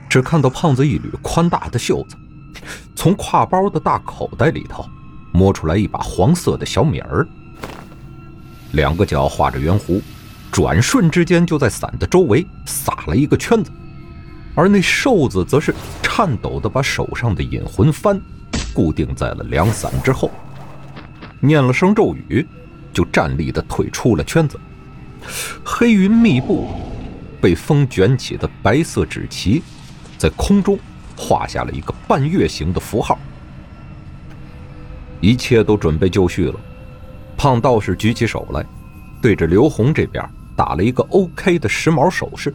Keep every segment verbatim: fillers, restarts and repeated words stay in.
只看到胖子一捋宽大的袖子，从挎包的大口袋里头摸出来一把黄色的小米儿，两个脚画着圆弧，转瞬之间就在伞的周围撒了一个圈子，而那瘦子则是颤抖地把手上的引魂幡固定在了凉伞之后，念了声咒语，就站立地退出了圈子。黑云密布，被风卷起的白色纸旗在空中画下了一个半月形的符号。一切都准备就绪了，胖道士举起手来，对着刘洪这边打了一个 OK 的时髦手势。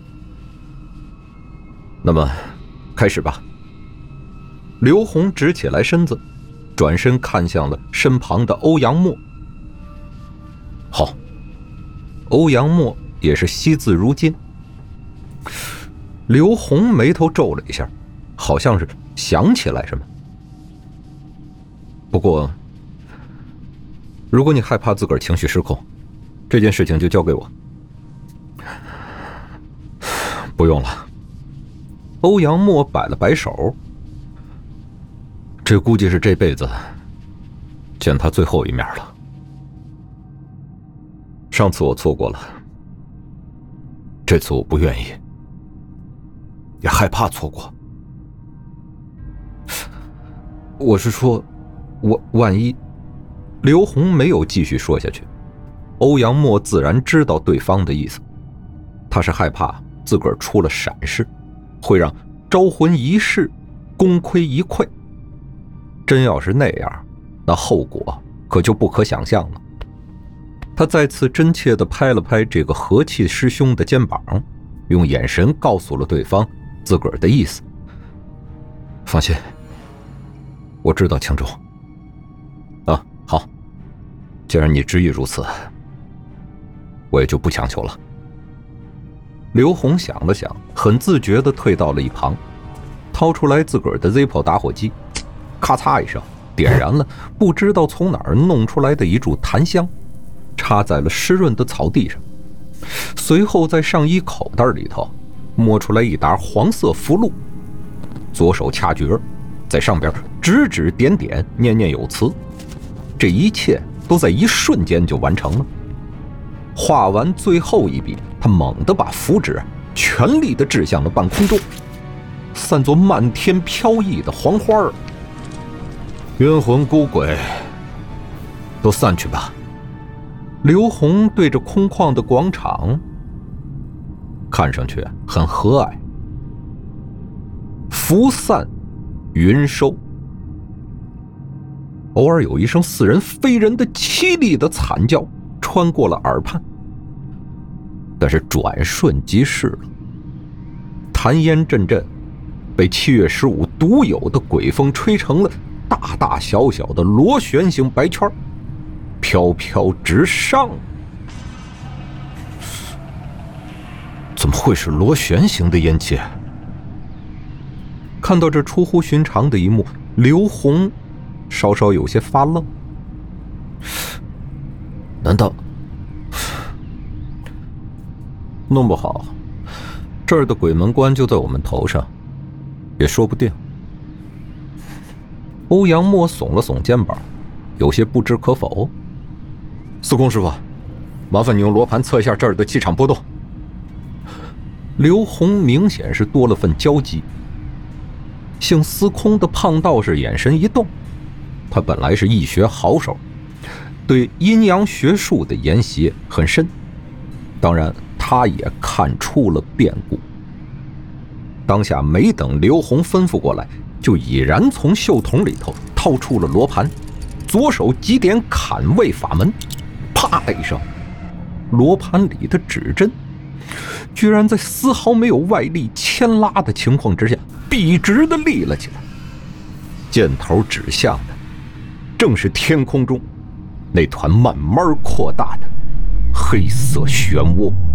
那么开始吧。刘洪直起来身子，转身看向了身旁的欧阳墨。好。欧阳墨也是惜字如金。刘洪眉头皱了一下，好像是想起来什么。不过如果你害怕自个儿情绪失控，这件事情就交给我。不用了。欧阳墨摆了摆手，这估计是这辈子见他最后一面了。上次我错过了，这次我不愿意，也害怕错过。我是说，我万一……刘洪没有继续说下去。欧阳墨自然知道对方的意思，他是害怕自个儿出了闪失，会让招魂一事功亏一篑。真要是那样，那后果可就不可想象了。他再次真切地拍了拍这个和气师兄的肩膀，用眼神告诉了对方自个儿的意思。放心，我知道轻重。啊，好，既然你执意如此，我也就不强求了。刘洪想了想，很自觉地退到了一旁，掏出来自个儿的 Zippo 打火机，咔嚓一声点燃了不知道从哪儿弄出来的一柱檀香，插在了湿润的草地上。随后在上衣口袋里头摸出来一沓黄色符箓，左手掐诀，在上边指指点点，念念有词。这一切都在一瞬间就完成了。画完最后一笔，他猛地把符纸全力地掷向了半空中，散作漫天飘逸的黄花儿。冤魂孤鬼，都散去吧。刘洪对着空旷的广场，看上去很和蔼。福散云收，偶尔有一声似人非人的凄厉的惨叫穿过了耳畔，但是转瞬即逝了。痰烟阵阵，被七月十五独有的鬼风吹成了大大小小的螺旋形白圈，飘飘直上。怎么会是螺旋形的烟气？看到这出乎寻常的一幕，刘洪稍稍有些发愣。难道弄不好这儿的鬼门关就在我们头上，也说不定。欧阳墨耸了耸肩膀，有些不知可否。司空师傅，麻烦你用罗盘测一下这儿的气场波动。刘洪明显是多了份焦急。姓司空的胖道士眼神一动，他本来是易学好手，对阴阳学术的研习很深，当然他也看出了变故。当下没等刘洪吩咐过来，就已然从袖筒里头掏出了罗盘，左手几点坎位法门，啪的一声，罗盘里的指针居然在丝毫没有外力牵拉的情况之下笔直地立了起来，箭头指向的正是天空中那团慢慢扩大的黑色漩涡。